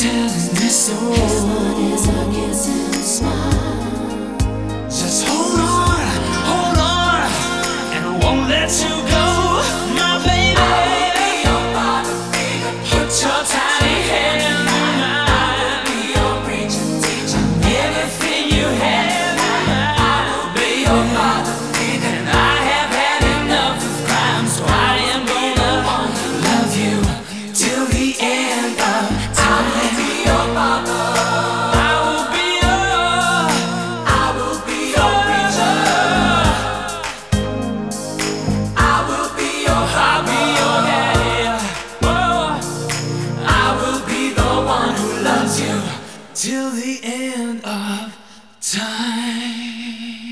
telling me so. Just hold on, and I won't let you go, my baby. Put your tiny hand in mine. Everything you have, I will be your father. And I have had enough of crime, so I am gonna love you till the end of time. I will be your father. I will be your preacher. I will be your daddy. Oh, I will be the one who loves you till the end of time.